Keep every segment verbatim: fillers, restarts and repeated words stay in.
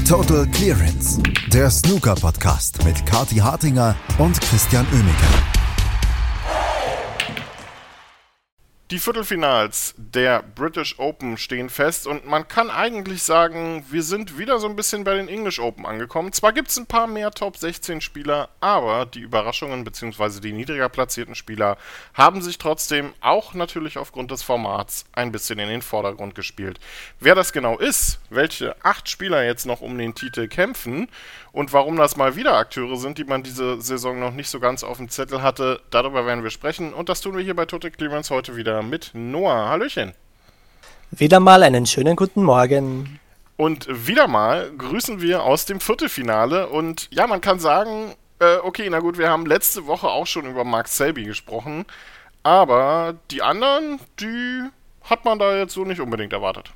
Total Clearance, der Snooker-Podcast mit Kathi Hartinger und Christian Oemeke. Die Viertelfinals der British Open stehen fest und man kann eigentlich sagen, wir sind wieder so ein bisschen bei den English Open angekommen. Zwar gibt es ein paar mehr Top sechzehn Spieler, aber die Überraschungen bzw. die niedriger platzierten Spieler haben sich trotzdem auch natürlich aufgrund des Formats ein bisschen in den Vordergrund gespielt. Wer das genau ist, welche acht Spieler jetzt noch um den Titel kämpfen und warum das mal wieder Akteure sind, die man diese Saison noch nicht so ganz auf dem Zettel hatte, darüber werden wir sprechen und das tun wir hier bei Total Clearance heute wieder mit Noah. Hallöchen. Wieder mal einen schönen guten Morgen. Und wieder mal grüßen wir aus dem Viertelfinale und ja, man kann sagen, äh, okay, na gut, wir haben letzte Woche auch schon über Mark Selby gesprochen, aber die anderen, die hat man da jetzt so nicht unbedingt erwartet.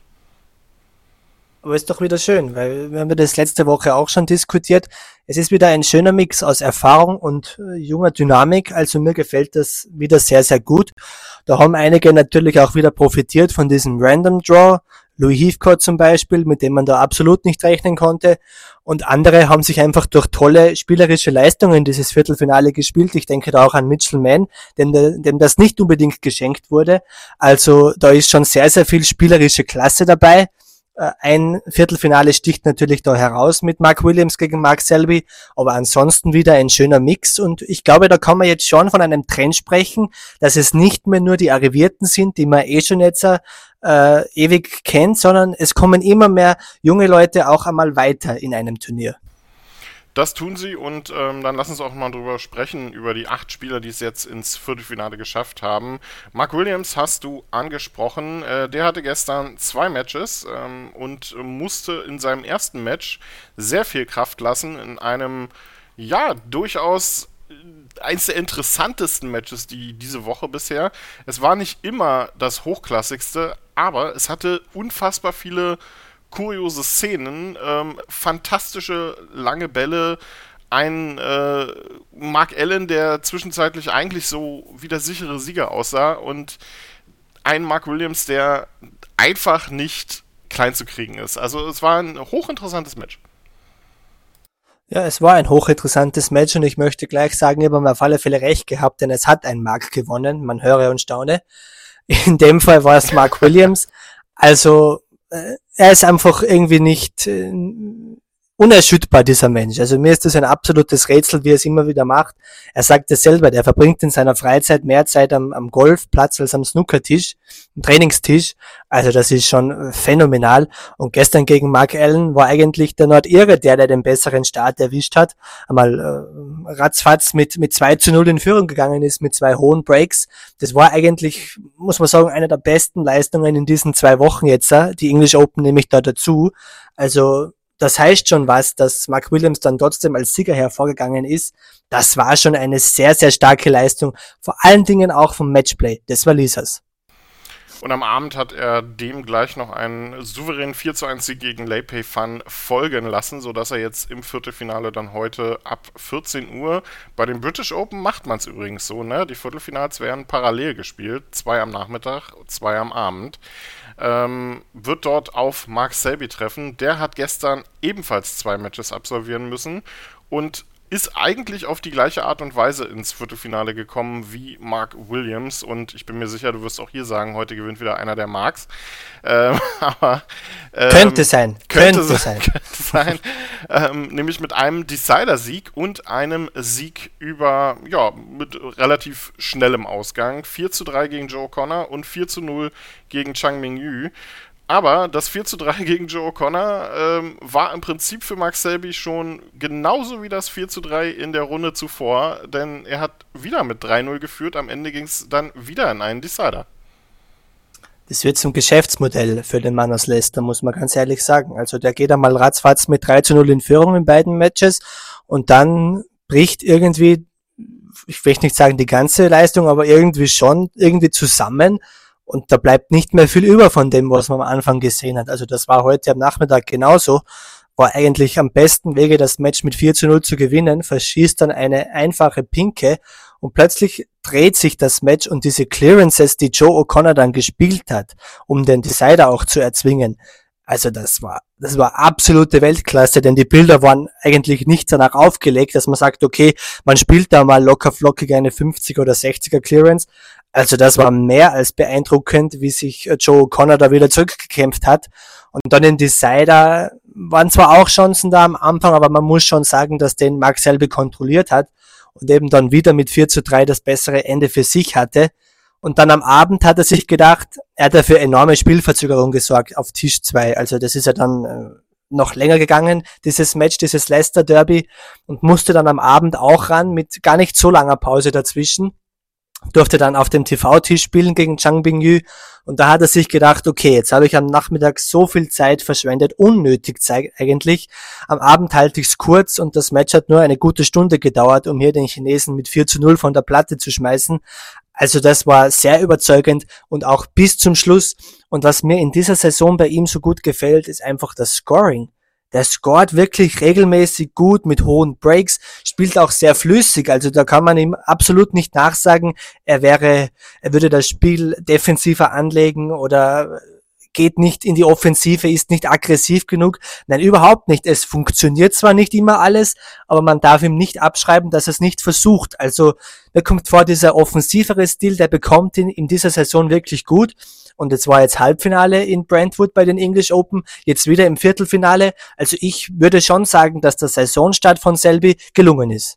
Aber ist doch wieder schön, weil wir haben das letzte Woche auch schon diskutiert. Es ist wieder ein schöner Mix aus Erfahrung und äh, junger Dynamik, also mir gefällt das wieder sehr, sehr gut. Da haben einige natürlich auch wieder profitiert von diesem Random Draw, Louis Heathcote zum Beispiel, mit dem man da absolut nicht rechnen konnte. Und andere haben sich einfach durch tolle spielerische Leistungen dieses Viertelfinale gespielt. Ich denke da auch an Mitchell Mann, dem, dem das nicht unbedingt geschenkt wurde. Also da ist schon sehr, sehr viel spielerische Klasse dabei. Ein Viertelfinale sticht natürlich da heraus mit Mark Williams gegen Mark Selby, aber ansonsten wieder ein schöner Mix und ich glaube, da kann man jetzt schon von einem Trend sprechen, dass es nicht mehr nur die Arrivierten sind, die man eh schon jetzt äh, ewig kennt, sondern es kommen immer mehr junge Leute auch einmal weiter in einem Turnier. Das tun sie und ähm, dann lass uns auch mal drüber sprechen, über die acht Spieler, die es jetzt ins Viertelfinale geschafft haben. Mark Williams hast du angesprochen, äh, der hatte gestern zwei Matches ähm, und musste in seinem ersten Match sehr viel Kraft lassen in einem, ja, durchaus eins der interessantesten Matches die diese Woche bisher. Es war nicht immer das hochklassigste, aber es hatte unfassbar viele kuriose Szenen, ähm, fantastische lange Bälle, ein äh, Mark Allen, der zwischenzeitlich eigentlich so wie der sichere Sieger aussah und ein Mark Williams, der einfach nicht klein zu kriegen ist. Also es war ein hochinteressantes Match. Ja, es war ein hochinteressantes Match und ich möchte gleich sagen, ich habe auf alle Fälle recht gehabt, denn es hat ein Mark gewonnen, man höre und staune. In dem Fall war es Mark Williams, also er ist einfach irgendwie nicht äh, unerschütterbar, dieser Mensch. Also mir ist das ein absolutes Rätsel, wie er es immer wieder macht. Er sagt es selber, der verbringt in seiner Freizeit mehr Zeit am, am Golfplatz als am Snookertisch, am Trainingstisch. Also das ist schon phänomenal. Und gestern gegen Mark Allen war eigentlich der Nordire der, der den besseren Start erwischt hat. Einmal äh, ratzfatz mit mit zwei zu null in Führung gegangen ist, mit zwei hohen Breaks. Das war eigentlich, muss man sagen, eine der besten Leistungen in diesen zwei Wochen jetzt. Die English Open nehme ich da dazu. Also das heißt schon was, dass Mark Williams dann trotzdem als Sieger hervorgegangen ist. Das war schon eine sehr, sehr starke Leistung. Vor allen Dingen auch vom Matchplay des Walisers. Und am Abend hat er dem gleich noch einen souveränen vier zu eins Sieg gegen Lei Pei Fan folgen lassen, sodass er jetzt im Viertelfinale dann heute ab vierzehn Uhr, bei den British Open macht man es übrigens so, ne? Die Viertelfinals werden parallel gespielt, zwei am Nachmittag, zwei am Abend. Ähm, wird dort auf Mark Selby treffen. Der hat gestern ebenfalls zwei Matches absolvieren müssen und ist eigentlich auf die gleiche Art und Weise ins Viertelfinale gekommen wie Mark Williams und ich bin mir sicher, du wirst auch hier sagen, heute gewinnt wieder einer der Marks. Ähm, aber, ähm, könnte sein. Könnte, könnte sein. sein. Könnte sein. ähm, nämlich mit einem Decider-Sieg und einem Sieg über, ja, mit relativ schnellem Ausgang. vier zu drei gegen Joe O'Connor und vier zu null gegen Chang Mingyu. Aber das vier zu drei gegen Joe O'Connor ähm, war im Prinzip für Mark Selby schon genauso wie das vier zu drei in der Runde zuvor, denn er hat wieder mit drei null geführt, am Ende ging es dann wieder in einen Decider. Das wird zum Geschäftsmodell für den Mann aus Leicester, muss man ganz ehrlich sagen. Also der geht einmal ratzfatz mit drei zu null in Führung in beiden Matches und dann bricht irgendwie, ich will nicht sagen die ganze Leistung, aber irgendwie schon irgendwie zusammen. Und da bleibt nicht mehr viel über von dem, was man am Anfang gesehen hat. Also das war heute am Nachmittag genauso. War eigentlich am besten Wege, das Match mit vier zu null zu gewinnen, verschießt dann eine einfache Pinke und plötzlich dreht sich das Match und diese Clearances, die Joe O'Connor dann gespielt hat, um den Decider auch zu erzwingen, Also das war, das war absolute Weltklasse, denn die Bilder waren eigentlich nicht danach aufgelegt, dass man sagt, okay, man spielt da mal locker flockig eine fünfziger oder sechziger Clearance. Also das war mehr als beeindruckend, wie sich Joe O'Connor da wieder zurückgekämpft hat. Und dann in Decider waren zwar auch Chancen da am Anfang, aber man muss schon sagen, dass den Mark Selby kontrolliert hat und eben dann wieder mit vier zu drei das bessere Ende für sich hatte. Und dann am Abend hat er sich gedacht, er hat ja für enorme Spielverzögerung gesorgt auf Tisch zwei. Also das ist ja dann äh, noch länger gegangen, dieses Match, dieses Leicester Derby, und musste dann am Abend auch ran mit gar nicht so langer Pause dazwischen. Durfte dann auf dem T V-Tisch spielen gegen Zhang Bingyu, und da hat er sich gedacht, okay, jetzt habe ich am Nachmittag so viel Zeit verschwendet, unnötig Zeit eigentlich. Am Abend halte ich es kurz, und das Match hat nur eine gute Stunde gedauert, um hier den Chinesen mit vier zu null von der Platte zu schmeißen. Also das war sehr überzeugend und auch bis zum Schluss. Und was mir in dieser Saison bei ihm so gut gefällt, ist einfach das Scoring. Der scoret wirklich regelmäßig gut mit hohen Breaks, spielt auch sehr flüssig, also da kann man ihm absolut nicht nachsagen, er wäre, er würde das Spiel defensiver anlegen oder geht nicht in die Offensive, ist nicht aggressiv genug. Nein, überhaupt nicht. Es funktioniert zwar nicht immer alles, aber man darf ihm nicht abschreiben, dass er es nicht versucht. Also mir kommt vor, dieser offensivere Stil, der bekommt ihn in dieser Saison wirklich gut. Und jetzt war jetzt Halbfinale in Brentwood bei den English Open, jetzt wieder im Viertelfinale. Also ich würde schon sagen, dass der Saisonstart von Selby gelungen ist.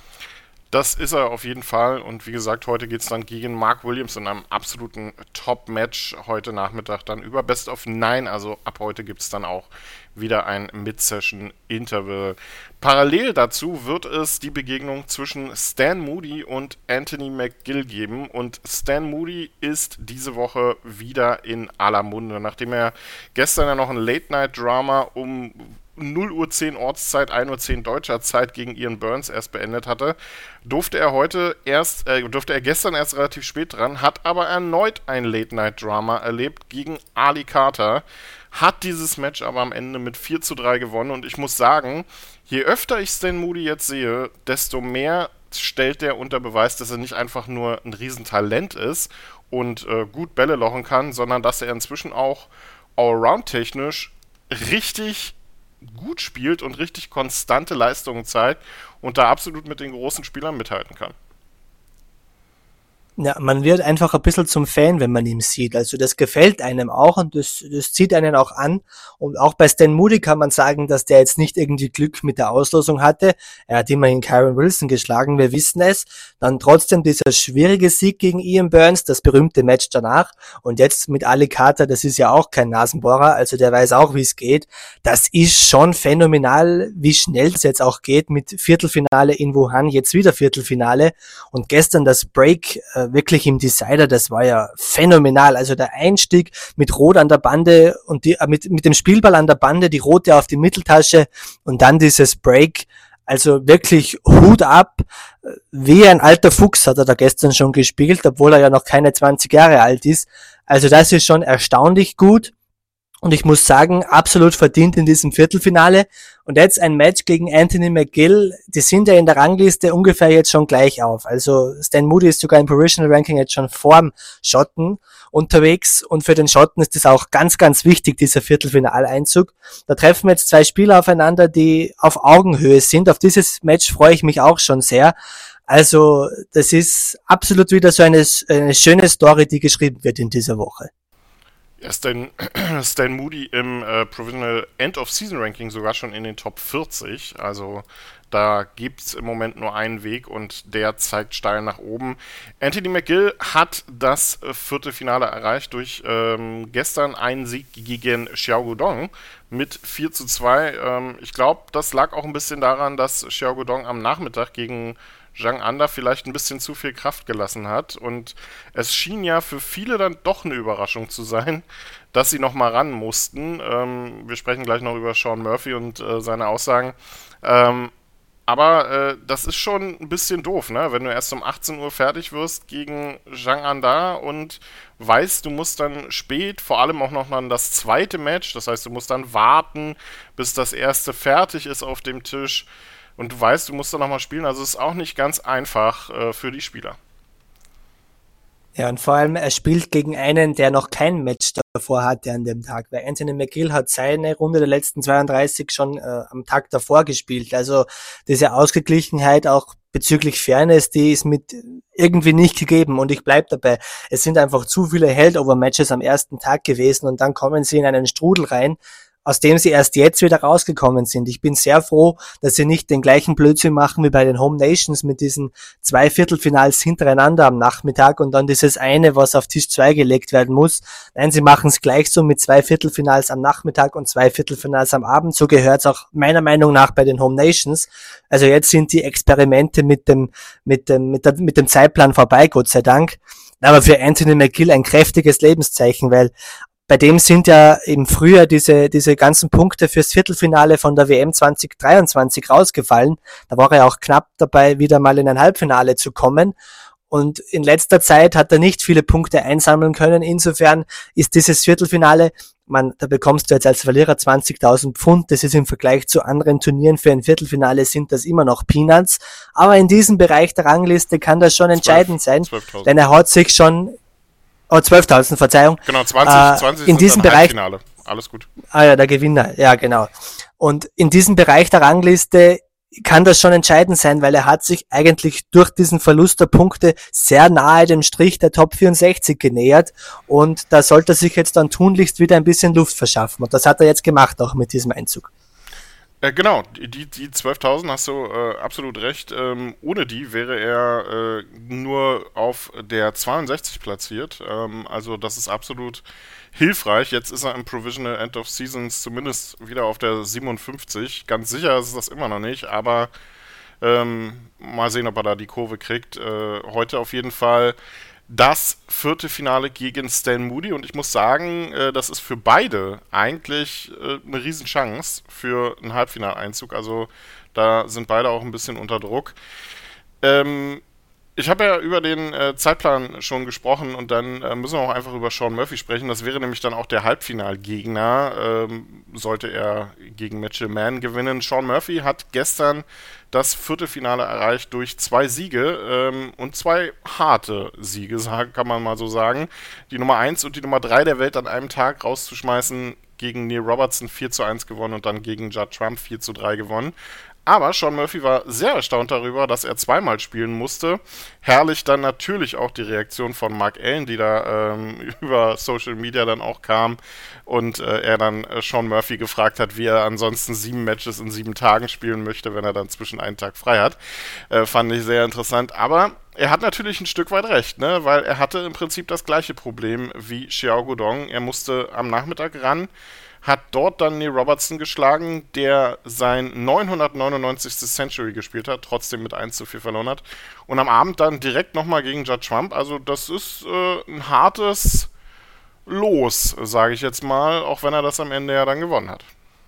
Das ist er auf jeden Fall, und wie gesagt, heute geht es dann gegen Mark Williams in einem absoluten Top-Match heute Nachmittag dann über Best of Nine, also ab heute gibt es dann auch wieder ein Mid-Session-Interval. Parallel dazu wird es die Begegnung zwischen Stan Moody und Anthony McGill geben, und Stan Moody ist diese Woche wieder in aller Munde, nachdem er gestern ja noch ein Late-Night-Drama um null Uhr zehn Ortszeit, ein Uhr zehn deutscher Zeit gegen Ian Burns erst beendet hatte, durfte er heute erst, äh, durfte er gestern erst relativ spät dran, hat aber erneut ein Late-Night-Drama erlebt gegen Ali Carter, hat dieses Match aber am Ende mit vier zu drei gewonnen, und ich muss sagen, je öfter ich Stan Moody jetzt sehe, desto mehr stellt er unter Beweis, dass er nicht einfach nur ein Riesentalent ist und äh, gut Bälle lochen kann, sondern dass er inzwischen auch allround-technisch richtig gut spielt und richtig konstante Leistungen zeigt und da absolut mit den großen Spielern mithalten kann. Ja, man wird einfach ein bisschen zum Fan, wenn man ihn sieht. Also das gefällt einem auch, und das, das zieht einen auch an. Und auch bei Stan Moody kann man sagen, dass der jetzt nicht irgendwie Glück mit der Auslosung hatte. Er hat immerhin Kyron Wilson geschlagen, wir wissen es. Dann trotzdem dieser schwierige Sieg gegen Ian Burns, das berühmte Match danach. Und jetzt mit Ali Carter, das ist ja auch kein Nasenbohrer, also der weiß auch, wie es geht. Das ist schon phänomenal, wie schnell es jetzt auch geht mit Viertelfinale in Wuhan, jetzt wieder Viertelfinale. Und gestern das Break äh, wirklich im Decider, das war ja phänomenal. Also der Einstieg mit Rot an der Bande und die, äh, mit, mit dem Spielball an der Bande, die rote auf die Mitteltasche und dann dieses Break. Also wirklich Hut ab. Wie ein alter Fuchs hat er da gestern schon gespielt, obwohl er ja noch keine zwanzig Jahre alt ist. Also das ist schon erstaunlich gut. Und ich muss sagen, absolut verdient in diesem Viertelfinale. Und jetzt ein Match gegen Anthony McGill. Die sind ja in der Rangliste ungefähr jetzt schon gleich auf. Also Stan Moody ist sogar im Provisional Ranking jetzt schon vorm Schotten unterwegs. Und für den Schotten ist das auch ganz, ganz wichtig, dieser Viertelfinaleinzug. Da treffen jetzt zwei Spieler aufeinander, die auf Augenhöhe sind. Auf dieses Match freue ich mich auch schon sehr. Also das ist absolut wieder so eine, eine schöne Story, die geschrieben wird in dieser Woche. Ja, Stan, Stan Moody im äh, Provisional End-of-Season-Ranking sogar schon in den Top vierzig. Also da gibt es im Moment nur einen Weg, und der zeigt steil nach oben. Anthony McGill hat das äh, Viertelfinale erreicht durch ähm, gestern einen Sieg gegen Xiao Guodong mit vier zu zwei. Ähm, ich glaube, das lag auch ein bisschen daran, dass Xiao Guodong am Nachmittag gegen Zhang Anda vielleicht ein bisschen zu viel Kraft gelassen hat, und es schien ja für viele dann doch eine Überraschung zu sein, dass sie nochmal ran mussten. Ähm, wir sprechen gleich noch über Sean Murphy und äh, seine Aussagen. Ähm, aber äh, das ist schon ein bisschen doof, ne? Wenn du erst um achtzehn Uhr fertig wirst gegen Zhang Anda und weißt, du musst dann spät, vor allem auch noch dann das zweite Match, das heißt, du musst dann warten, bis das erste fertig ist auf dem Tisch. Und du weißt, du musst da nochmal spielen, also es ist auch nicht ganz einfach äh, für die Spieler. Ja, und vor allem, er spielt gegen einen, der noch kein Match davor hatte an dem Tag, weil Anthony McGill hat seine Runde der letzten zweiunddreißig schon äh, am Tag davor gespielt. Also diese Ausgeglichenheit auch bezüglich Fairness, die ist mit irgendwie nicht gegeben, und ich bleib dabei. Es sind einfach zu viele Held-Over-Matches am ersten Tag gewesen, und dann kommen sie in einen Strudel rein, aus dem sie erst jetzt wieder rausgekommen sind. Ich bin sehr froh, dass sie nicht den gleichen Blödsinn machen wie bei den Home Nations mit diesen zwei Viertelfinals hintereinander am Nachmittag und dann dieses eine, was auf Tisch zwei gelegt werden muss. Nein, sie machen es gleich so mit zwei Viertelfinals am Nachmittag und zwei Viertelfinals am Abend. So gehört es auch meiner Meinung nach bei den Home Nations. Also jetzt sind die Experimente mit dem, mit dem, mit, der, mit dem Zeitplan vorbei, Gott sei Dank. Aber für Anthony McGill ein kräftiges Lebenszeichen, weil bei dem sind ja im Frühjahr diese, diese ganzen Punkte fürs Viertelfinale von der W M zwanzig dreiundzwanzig rausgefallen. Da war er auch knapp dabei, wieder mal in ein Halbfinale zu kommen. Und in letzter Zeit hat er nicht viele Punkte einsammeln können. Insofern ist dieses Viertelfinale, man, da bekommst du jetzt als Verlierer zwanzigtausend Pfund. Das ist im Vergleich zu anderen Turnieren für ein Viertelfinale sind das immer noch Peanuts. Aber in diesem Bereich der Rangliste kann das schon entscheidend sein, zwölftausend. Denn er hat sich schon Oh, zwölftausend, Verzeihung. Genau, zwanzig, zwanzig äh, in diesem Bereich, Halbfinale. Alles gut. Ah ja, der Gewinner, ja genau. Und in diesem Bereich der Rangliste kann das schon entscheidend sein, weil er hat sich eigentlich durch diesen Verlust der Punkte sehr nahe dem Strich der Top vierundsechzig genähert, und da sollte er sich jetzt dann tunlichst wieder ein bisschen Luft verschaffen, und das hat er jetzt gemacht, auch mit diesem Einzug. Äh, genau, die, die zwölftausend hast du äh, absolut recht. Ähm, ohne die wäre er äh, nur auf der zweiundsechzig platziert. Ähm, also das ist absolut hilfreich. Jetzt ist er im Provisional End of Seasons zumindest wieder auf der siebenundfünfzig. Ganz sicher ist das immer noch nicht, aber ähm, mal sehen, ob er da die Kurve kriegt. Äh, heute auf jeden Fall das vierte Finale gegen Stan Moody, und ich muss sagen, äh, das ist für beide eigentlich äh, eine Riesenchance für einen Halbfinaleinzug. Also da sind beide auch ein bisschen unter Druck. Ähm, ich habe ja über den äh, Zeitplan schon gesprochen, und dann äh, müssen wir auch einfach über Sean Murphy sprechen. Das wäre nämlich dann auch der Halbfinalgegner, ähm, sollte er gegen Mitchell Mann gewinnen. Sean Murphy hat gestern das Viertelfinale erreicht durch zwei Siege ähm, und zwei harte Siege, kann man mal so sagen. Die Nummer eins und die Nummer drei der Welt an einem Tag rauszuschmeißen, gegen Neil Robertson vier zu eins gewonnen und dann gegen Judd Trump vier zu drei gewonnen. Aber Sean Murphy war sehr erstaunt darüber, dass er zweimal spielen musste. Herrlich dann natürlich auch die Reaktion von Mark Allen, die da ähm, über Social Media dann auch kam, und äh, er dann äh, Sean Murphy gefragt hat, wie er ansonsten sieben Matches in sieben Tagen spielen möchte, wenn er dann zwischen einen Tag frei hat. Äh, fand ich sehr interessant. Aber er hat natürlich ein Stück weit recht, ne? Weil er hatte im Prinzip das gleiche Problem wie Xiao Guodong. Er musste am Nachmittag ran, hat dort dann Neil Robertson geschlagen, der sein neunhundertneunundneunzigste Century gespielt hat, trotzdem mit eins zu vier verloren hat. Und am Abend dann direkt nochmal gegen Judd Trump. Also das ist äh, ein hartes Los, sage ich jetzt mal, auch wenn er das am Ende ja dann gewonnen hat.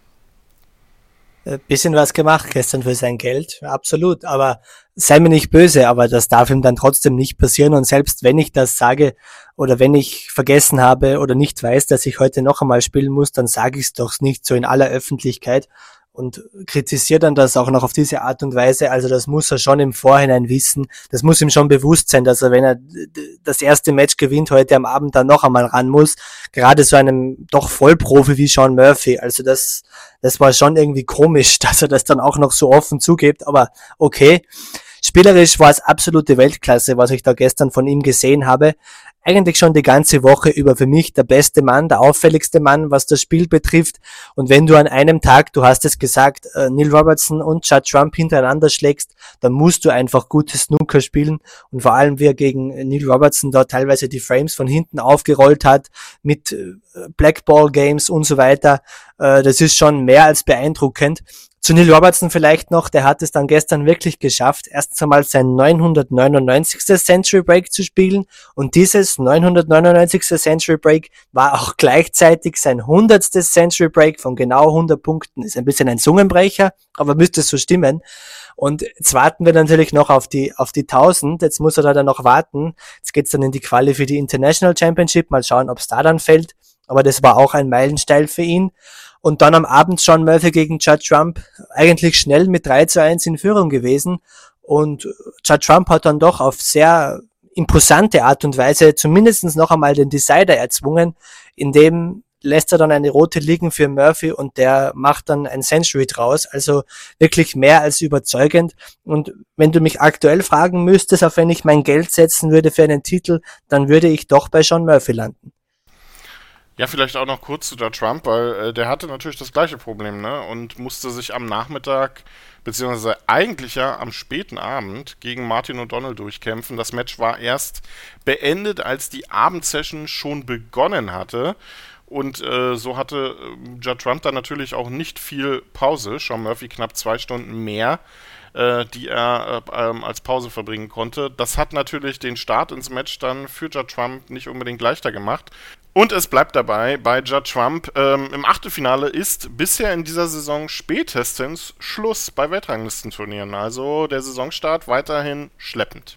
Ein bisschen was gemacht gestern für sein Geld, absolut, aber sei mir nicht böse, aber das darf ihm dann trotzdem nicht passieren, und selbst wenn ich das sage oder wenn ich vergessen habe oder nicht weiß, dass ich heute noch einmal spielen muss, dann sage ich es doch nicht so in aller Öffentlichkeit und kritisiere dann das auch noch auf diese Art und Weise. Also das muss er schon im Vorhinein wissen, das muss ihm schon bewusst sein, dass er, wenn er das erste Match gewinnt, heute am Abend dann noch einmal ran muss, gerade so einem doch Vollprofi wie Sean Murphy. Also das, das war schon irgendwie komisch, dass er das dann auch noch so offen zugibt, aber okay. Spielerisch war es absolute Weltklasse, was ich da gestern von ihm gesehen habe. Eigentlich schon die ganze Woche über für mich der beste Mann, der auffälligste Mann, was das Spiel betrifft. Und wenn du an einem Tag, du hast es gesagt, äh, Neil Robertson und Judd Trump hintereinander schlägst, dann musst du einfach gutes Snooker spielen. Und vor allem, wie er gegen Neil Robertson da teilweise die Frames von hinten aufgerollt hat, mit äh, Blackball Games und so weiter, äh, das ist schon mehr als beeindruckend. Zu Neil Robertson vielleicht noch, der hat es dann gestern wirklich geschafft, erstens einmal sein neunhundertneunundneunzigste Century Break zu spielen, und dieses neunhundertneunundneunzigste Century Break war auch gleichzeitig sein hundertste Century Break von genau hundert Punkten. Ist ein bisschen ein Zungenbrecher, aber müsste so stimmen. Und jetzt warten wir natürlich noch auf die auf die tausend, jetzt muss er da dann noch warten. Jetzt geht's dann in die Quali für die International Championship, mal schauen, ob es da dann fällt, aber das war auch ein Meilenstein für ihn. Und dann am Abend Sean Murphy gegen Judd Trump, eigentlich schnell mit drei zu eins in Führung gewesen. Und Judd Trump hat dann doch auf sehr imposante Art und Weise zumindest noch einmal den Decider erzwungen, indem lässt er dann eine rote liegen für Murphy und der macht dann ein Century draus, also wirklich mehr als überzeugend. Und wenn du mich aktuell fragen müsstest, auf wen ich mein Geld setzen würde für einen Titel, dann würde ich doch bei Sean Murphy landen. Ja, vielleicht auch noch kurz zu der Trump, weil äh, der hatte natürlich das gleiche Problem, ne? Und musste sich am Nachmittag, beziehungsweise eigentlich ja am späten Abend gegen Martin O'Donnell durchkämpfen. Das Match war erst beendet, als die Abendsession schon begonnen hatte. Und äh, so hatte äh, Judd Trump dann natürlich auch nicht viel Pause. Sean Murphy knapp zwei Stunden mehr, äh, die er äh, ähm, als Pause verbringen konnte. Das hat natürlich den Start ins Match dann für Judd Trump nicht unbedingt leichter gemacht. Und es bleibt dabei, bei Judd Trump ähm, im Achtelfinale ist bisher in dieser Saison spätestens Schluss bei Weltranglistenturnieren. Also der Saisonstart weiterhin schleppend.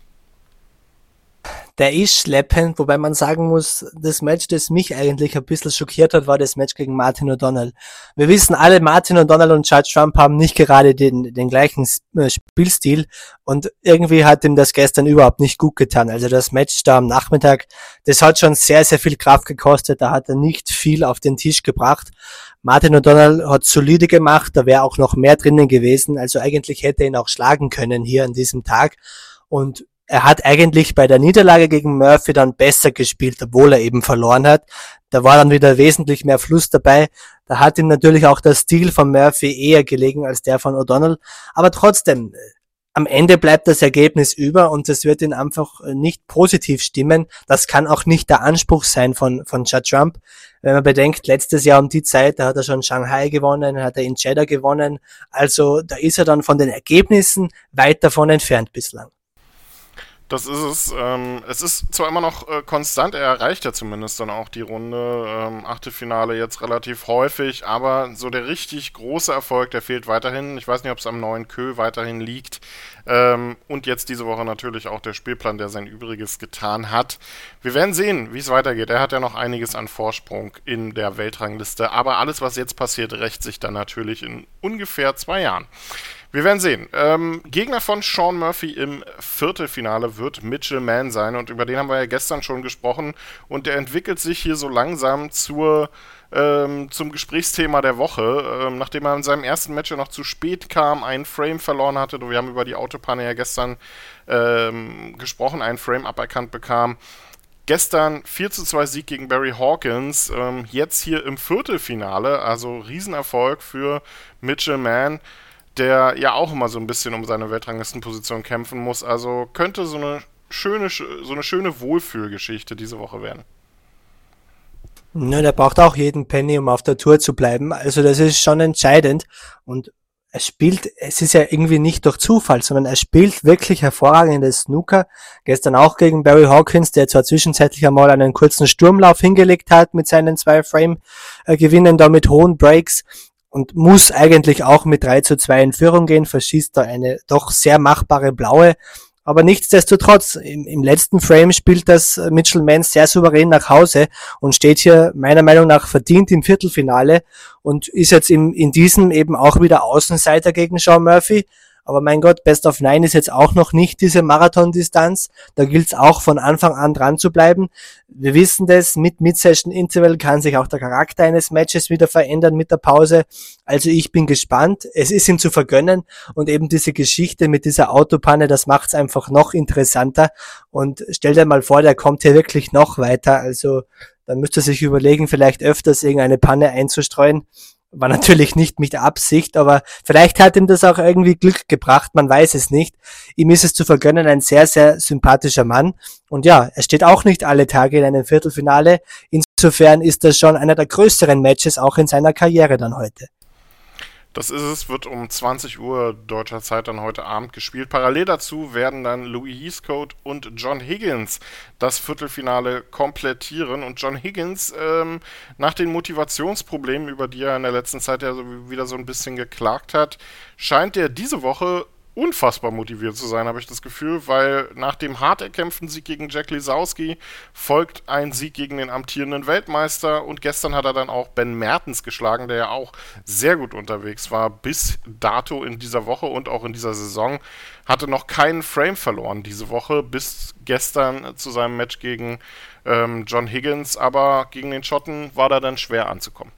Der ist schleppend, wobei man sagen muss, das Match, das mich eigentlich ein bisschen schockiert hat, war das Match gegen Martin O'Donnell. Wir wissen alle, Martin O'Donnell und Judd Trump haben nicht gerade den, den gleichen Spielstil und irgendwie hat ihm das gestern überhaupt nicht gut getan. Also das Match da am Nachmittag, das hat schon sehr, sehr viel Kraft gekostet, da hat er nicht viel auf den Tisch gebracht. Martin O'Donnell hat solide gemacht, da wäre auch noch mehr drinnen gewesen, also eigentlich hätte er ihn auch schlagen können hier an diesem Tag und er hat eigentlich bei der Niederlage gegen Murphy dann besser gespielt, obwohl er eben verloren hat. Da war dann wieder wesentlich mehr Fluss dabei. Da hat ihm natürlich auch der Stil von Murphy eher gelegen als der von O'Donnell. Aber trotzdem, am Ende bleibt das Ergebnis über und es wird ihn einfach nicht positiv stimmen. Das kann auch nicht der Anspruch sein von, von Judd Trump. Wenn man bedenkt, letztes Jahr um die Zeit, da hat er schon Shanghai gewonnen, hat er in Jeddah gewonnen. Also da ist er dann von den Ergebnissen weit davon entfernt bislang. Das ist es. Ähm, es ist zwar immer noch äh, konstant, er erreicht ja zumindest dann auch die Runde, ähm, Achtelfinale jetzt relativ häufig, aber so der richtig große Erfolg, der fehlt weiterhin. Ich weiß nicht, ob es am neuen Kö weiterhin liegt. Ähm, und jetzt diese Woche natürlich auch der Spielplan, der sein Übriges getan hat. Wir werden sehen, wie es weitergeht. Er hat ja noch einiges an Vorsprung in der Weltrangliste, aber alles, was jetzt passiert, rächt sich dann natürlich in ungefähr zwei Jahren. Wir werden sehen. Ähm, Gegner von Sean Murphy im Viertelfinale wird Mitchell Mann sein und über den haben wir ja gestern schon gesprochen und der entwickelt sich hier so langsam zur, ähm, zum Gesprächsthema der Woche, ähm, nachdem er in seinem ersten Match ja noch zu spät kam, einen Frame verloren hatte. Wir haben über die Autopanne ja gestern ähm, gesprochen, einen Frame aberkannt bekam. Gestern vier zu zwei Sieg gegen Barry Hawkins, ähm, jetzt hier im Viertelfinale, also Riesenerfolg für Mitchell Mann, der ja auch immer so ein bisschen um seine Weltranglistenposition kämpfen muss. Also könnte so eine schöne, so eine schöne Wohlfühlgeschichte diese Woche werden. Ja, der braucht auch jeden Penny, um auf der Tour zu bleiben. Also das ist schon entscheidend. Und er spielt, es ist ja irgendwie nicht durch Zufall, sondern er spielt wirklich hervorragendes Snooker. Gestern auch gegen Barry Hawkins, der zwar zwischenzeitlich einmal einen kurzen Sturmlauf hingelegt hat mit seinen zwei Frame-Gewinnen, da mit hohen Breaks. Und muss eigentlich auch mit drei zu zwei in Führung gehen, verschießt da eine doch sehr machbare Blaue. Aber nichtsdestotrotz, im, im letzten Frame spielt das Mitchell Mann sehr souverän nach Hause und steht hier meiner Meinung nach verdient im Viertelfinale und ist jetzt im, in diesem eben auch wieder Außenseiter gegen Sean Murphy. Aber mein Gott, Best of Nine ist jetzt auch noch nicht diese Marathondistanz. Da gilt es auch von Anfang an dran zu bleiben. Wir wissen das, mit Mid-Session-Interval kann sich auch der Charakter eines Matches wieder verändern mit der Pause. Also ich bin gespannt. Es ist ihm zu vergönnen. Und eben diese Geschichte mit dieser Autopanne, das macht es einfach noch interessanter. Und stell dir mal vor, der kommt hier wirklich noch weiter. Also dann müsste er sich überlegen, vielleicht öfters irgendeine Panne einzustreuen. War natürlich nicht mit Absicht, aber vielleicht hat ihm das auch irgendwie Glück gebracht, man weiß es nicht. Ihm ist es zu vergönnen, ein sehr, sehr sympathischer Mann. Und ja, er steht auch nicht alle Tage in einem Viertelfinale. Insofern ist das schon einer der größeren Matches auch in seiner Karriere dann heute. Das ist es, wird um zwanzig Uhr deutscher Zeit dann heute Abend gespielt. Parallel dazu werden dann Louis Heathcote und John Higgins das Viertelfinale komplettieren. Und John Higgins, ähm, nach den Motivationsproblemen, über die er in der letzten Zeit ja so wieder so ein bisschen geklagt hat, scheint er diese Woche unfassbar motiviert zu sein, habe ich das Gefühl, weil nach dem hart erkämpften Sieg gegen Jack Lisowski folgt ein Sieg gegen den amtierenden Weltmeister und gestern hat er dann auch Ben Mertens geschlagen, der ja auch sehr gut unterwegs war bis dato in dieser Woche und auch in dieser Saison, hatte noch keinen Frame verloren diese Woche bis gestern zu seinem Match gegen ähm, John Higgins, aber gegen den Schotten war da dann schwer anzukommen.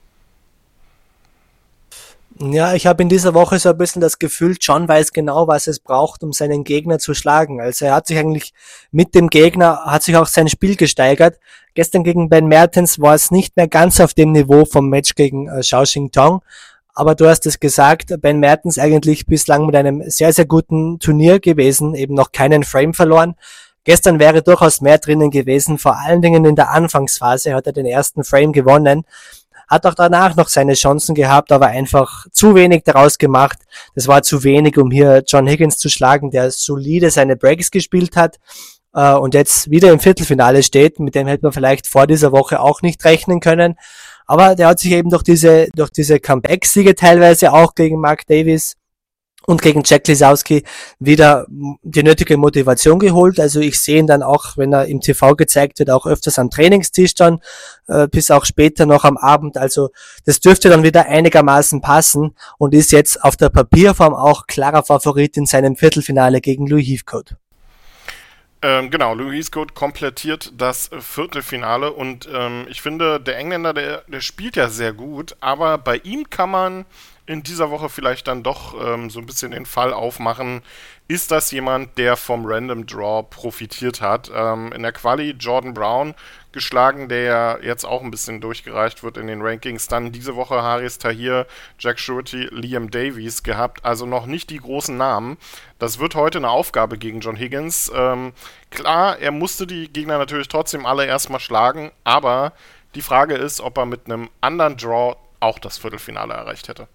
Ja, ich habe in dieser Woche so ein bisschen das Gefühl, John weiß genau, was es braucht, um seinen Gegner zu schlagen. Also er hat sich eigentlich mit dem Gegner, hat sich auch sein Spiel gesteigert. Gestern gegen Ben Mertens war es nicht mehr ganz auf dem Niveau vom Match gegen äh, Xiao Xingtong. Aber du hast es gesagt, Ben Mertens eigentlich bislang mit einem sehr, sehr guten Turnier gewesen, eben noch keinen Frame verloren. Gestern wäre durchaus mehr drinnen gewesen, vor allen Dingen in der Anfangsphase hat er den ersten Frame gewonnen. Hat auch danach noch seine Chancen gehabt, aber einfach zu wenig daraus gemacht. Das war zu wenig, um hier John Higgins zu schlagen, der solide seine Breaks gespielt hat äh, und jetzt wieder im Viertelfinale steht. Mit dem hätte man vielleicht vor dieser Woche auch nicht rechnen können. Aber der hat sich eben durch diese durch diese Comeback-Siege teilweise auch gegen Mark Davis und gegen Jack Lisowski wieder die nötige Motivation geholt. Also ich sehe ihn dann auch, wenn er im T V gezeigt wird, auch öfters am Trainingstisch dann, äh, bis auch später noch am Abend. Also das dürfte dann wieder einigermaßen passen und ist jetzt auf der Papierform auch klarer Favorit in seinem Viertelfinale gegen Louis Heathcote. Ähm, genau, Louis Heathcote komplettiert das Viertelfinale und ähm, ich finde, der Engländer, der, der spielt ja sehr gut, aber bei ihm kann man in dieser Woche vielleicht dann doch ähm, so ein bisschen den Fall aufmachen, ist das jemand, der vom Random Draw profitiert hat. Ähm, in der Quali Jordan Brown geschlagen, der ja jetzt auch ein bisschen durchgereicht wird in den Rankings. Dann diese Woche Haris Tahir, Jack Shorty, Liam Davies gehabt. Also noch nicht die großen Namen. Das wird heute eine Aufgabe gegen John Higgins. Ähm, klar, er musste die Gegner natürlich trotzdem alle erstmal schlagen, aber die Frage ist, ob er mit einem anderen Draw auch das Viertelfinale erreicht hätte.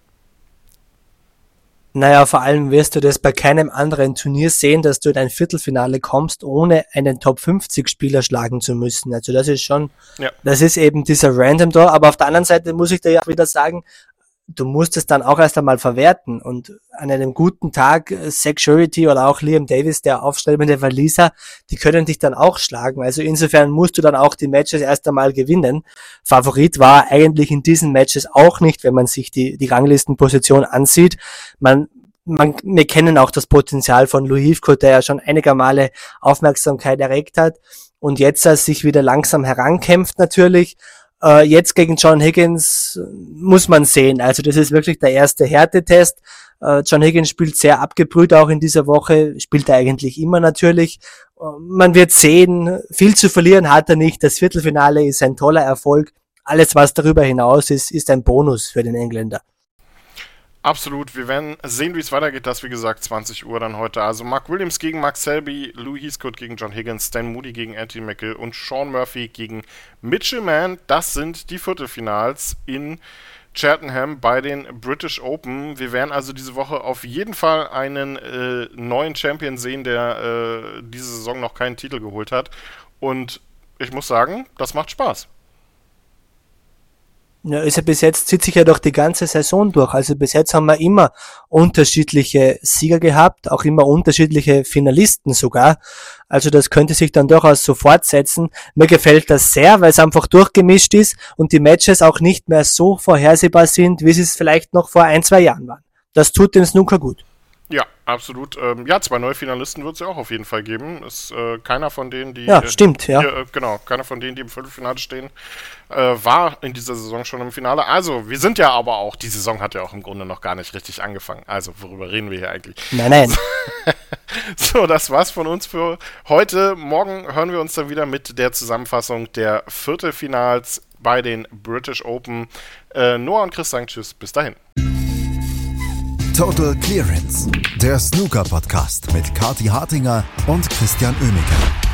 Naja, vor allem wirst du das bei keinem anderen Turnier sehen, dass du in ein Viertelfinale kommst, ohne einen Top fünfzig Spieler schlagen zu müssen. Also das ist schon, ja. Das ist eben dieser Random Draw. Aber auf der anderen Seite muss ich dir ja wieder sagen, du musst es dann auch erst einmal verwerten. Und an einem guten Tag, Zach Shorty oder auch Liam Davis, der aufstrebende Waliser, die können dich dann auch schlagen. Also insofern musst du dann auch die Matches erst einmal gewinnen. Favorit war eigentlich in diesen Matches auch nicht, wenn man sich die, die Ranglistenposition ansieht. Man, man, wir kennen auch das Potenzial von Louis Heathcote, der ja schon einige Male Aufmerksamkeit erregt hat und jetzt als sich wieder langsam herankämpft natürlich. Uh, jetzt gegen John Higgins muss man sehen. Also das ist wirklich der erste Härtetest. Uh, John Higgins spielt sehr abgebrüht auch in dieser Woche, spielt er eigentlich immer natürlich. Uh, man wird sehen, viel zu verlieren hat er nicht. Das Viertelfinale ist ein toller Erfolg. Alles, was darüber hinaus ist, ist ein Bonus für den Engländer. Absolut, wir werden sehen, wie es weitergeht. Das, wie gesagt, zwanzig Uhr dann heute. Also Mark Williams gegen Mark Selby, Louis Heathcote gegen John Higgins, Stan Moody gegen Anthony McGill und Sean Murphy gegen Mitchell Mann. Das sind die Viertelfinals in Cheltenham bei den British Open. Wir werden also diese Woche auf jeden Fall einen äh, neuen Champion sehen, der äh, diese Saison noch keinen Titel geholt hat. Und ich muss sagen, das macht Spaß. Ja, ist ja bis jetzt, zieht sich ja doch die ganze Saison durch. Also bis jetzt haben wir immer unterschiedliche Sieger gehabt, auch immer unterschiedliche Finalisten sogar. Also das könnte sich dann durchaus so fortsetzen. Mir gefällt das sehr, weil es einfach durchgemischt ist und die Matches auch nicht mehr so vorhersehbar sind, wie sie es vielleicht noch vor ein, zwei Jahren waren. Das tut dem Snooker gut. Ja, absolut. Ähm, ja, zwei neue Finalisten wird es ja auch auf jeden Fall geben. Ist äh, keiner von denen, die ja, äh, stimmt, ja. Hier, äh, genau, keiner von denen, die im Viertelfinale stehen, äh, war in dieser Saison schon im Finale. Also, wir sind ja aber auch, die Saison hat ja auch im Grunde noch gar nicht richtig angefangen. Also, worüber reden wir hier eigentlich? Nein, nein. So, das war's von uns für heute. Morgen hören wir uns dann wieder mit der Zusammenfassung der Viertelfinals bei den British Open. Äh, Noah und Chris sagen Tschüss, bis dahin. Total Clearance, der Snooker-Podcast mit Kathi Hartinger und Christian Oemeke.